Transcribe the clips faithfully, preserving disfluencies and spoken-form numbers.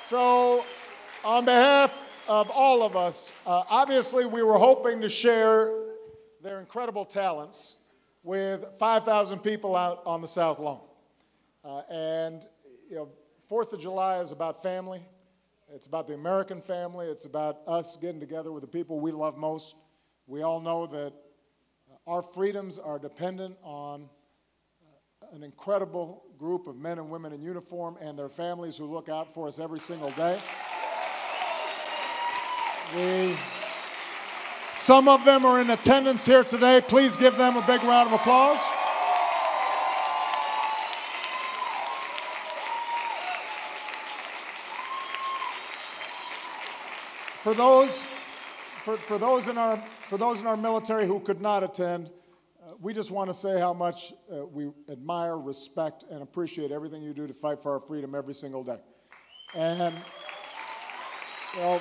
So, on behalf of all of us, uh, obviously we were hoping to share their incredible talents with five thousand people out on the South Lawn. Uh, and, you know, Fourth of July is about family. It's about the American family. It's about us getting together with the people we love most. We all know that our freedoms are dependent on an incredible group of men and women in uniform and their families who look out for us every single day. The, some of them are in attendance here today. Please give them a big round of applause. For those, for, for those in our, for those in our military who could not attend, uh, we just want to say how much uh, we admire, respect, and appreciate everything you do to fight for our freedom every single day. And, you know,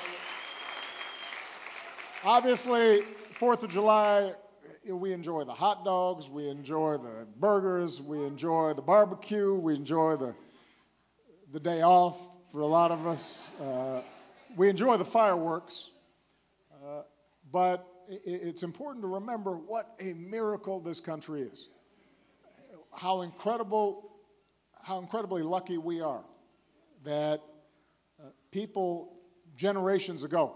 obviously, Fourth of July, we enjoy the hot dogs, we enjoy the burgers, we enjoy the barbecue, we enjoy the the day off for a lot of us. Uh, we enjoy the fireworks, uh, but it, it's important to remember what a miracle this country is. How incredible, how incredibly lucky we are that uh, people generations ago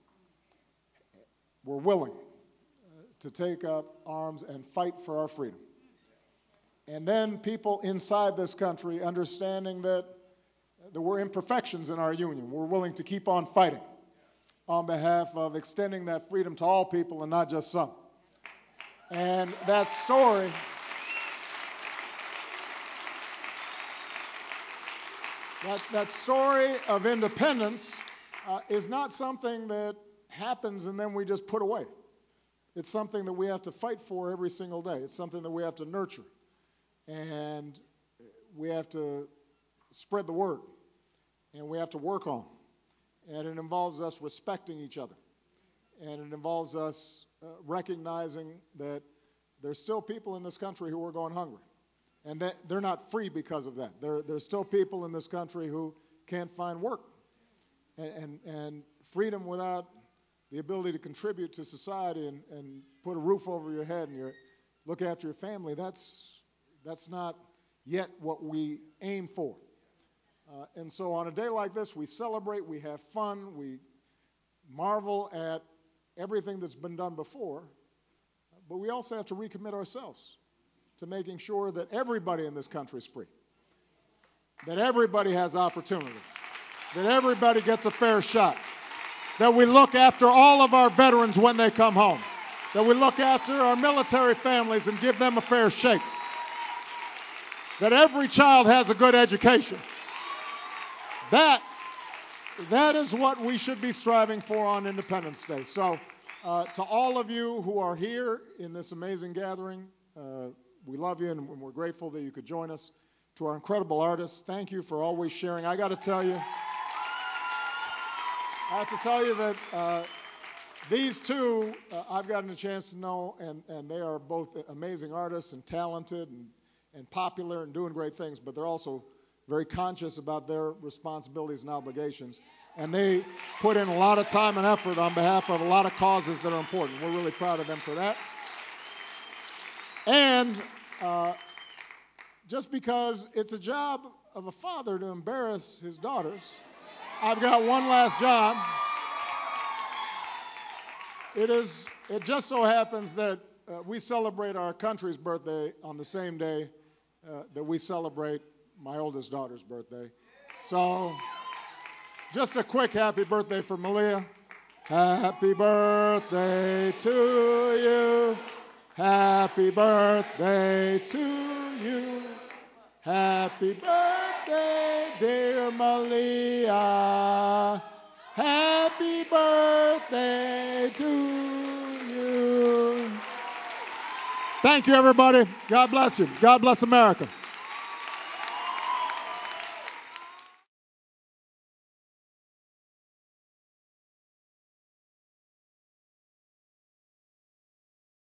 were willing uh, to take up arms and fight for our freedom. And then people inside this country, understanding that there were imperfections in our union, were willing to keep on fighting on behalf of extending that freedom to all people and not just some. And that story, that, that story of independence uh, is not something that happens and then we just put away. It's something that we have to fight for every single day. It's something that we have to nurture. And we have to spread the word. And we have to work on. And it involves us respecting each other. And it involves us uh, recognizing that there's still people in this country who are going hungry. And that they're not free because of that. There, there's still people in this country who can't find work. And, and, and freedom without the ability to contribute to society and, and put a roof over your head and your, look after your family, that's, that's not yet what we aim for. Uh, and so on a day like this, we celebrate, we have fun, we marvel at everything that's been done before, but we also have to recommit ourselves to making sure that everybody in this country is free, that everybody has opportunity, that everybody gets a fair shot, that we look after all of our veterans when they come home, that we look after our military families and give them a fair shake, that every child has a good education. That, that is what we should be striving for on Independence Day. So uh, to all of you who are here in this amazing gathering, uh, we love you and we're grateful that you could join us. To our incredible artists, thank you for always sharing. I got to tell you, I have to tell you that uh, these two uh, I've gotten a chance to know, and, and they are both amazing artists and talented and, and popular and doing great things, but they're also very conscious about their responsibilities and obligations. And they put in a lot of time and effort on behalf of a lot of causes that are important. We're really proud of them for that. And uh, just because it's a job of a father to embarrass his daughters, I've got one last job. It is, it just so happens that uh, we celebrate our country's birthday on the same day uh, that we celebrate my oldest daughter's birthday. So just a quick happy birthday for Malia. Happy birthday to you. Happy birthday to you. Happy birthday, dear Malia. Happy birthday to you. Thank you, everybody. God bless you. God bless America.